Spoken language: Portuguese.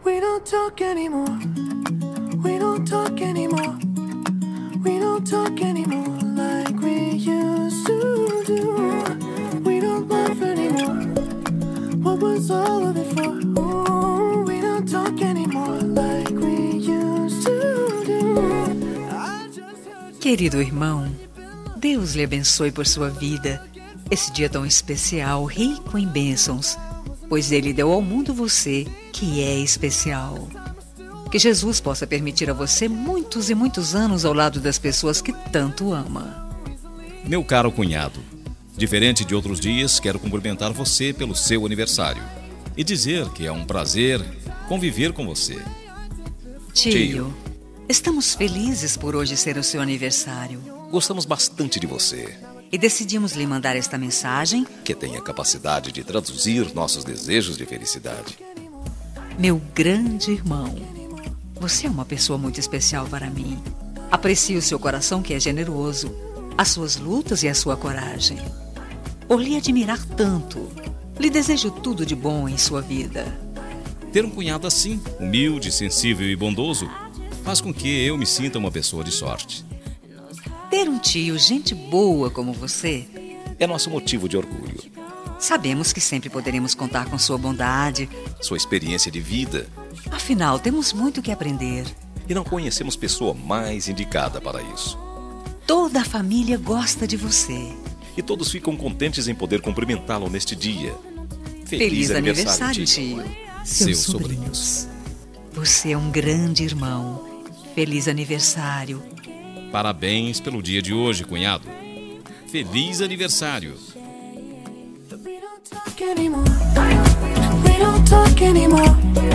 We don't talk anymore. We don't talk anymore. We don't talk anymore like we used to do. We don't laugh anymore. What was all of it for? Ooh, we don't talk anymore like we used to do. Querido irmão, Deus lhe abençoe por sua vida. Esse dia tão especial, rico em bênçãos, pois Ele deu ao mundo você, que é especial. Que Jesus possa permitir a você muitos e muitos anos ao lado das pessoas que tanto ama. Meu caro cunhado, diferente de outros dias, quero cumprimentar você pelo seu aniversário e dizer que é um prazer conviver com você. Tio, estamos felizes por hoje ser o seu aniversário. Gostamos bastante de você. E decidimos lhe mandar esta mensagem Que tem a capacidade de traduzir nossos desejos de felicidade. Meu grande irmão, você é uma pessoa muito especial para mim. Aprecio o seu coração que é generoso, as suas lutas e a sua coragem. Por lhe admirar tanto, lhe desejo tudo de bom em sua vida. Ter um cunhado assim, humilde, sensível e bondoso, faz com que eu me sinta uma pessoa de sorte. Ter um tio, gente boa como você, É nosso motivo de orgulho. sabemos que sempre poderemos contar com sua bondade. Sua experiência de vida. Afinal, temos muito que aprender. E não conhecemos pessoa mais indicada para isso. Toda a família gosta de você. E todos ficam contentes em poder cumprimentá-lo neste dia. Feliz aniversário, tio. Seus sobrinhos. Você é um grande irmão. Feliz aniversário. Parabéns pelo dia de hoje, cunhado. Feliz aniversário. We don't talk anymore. We don't talk anymore.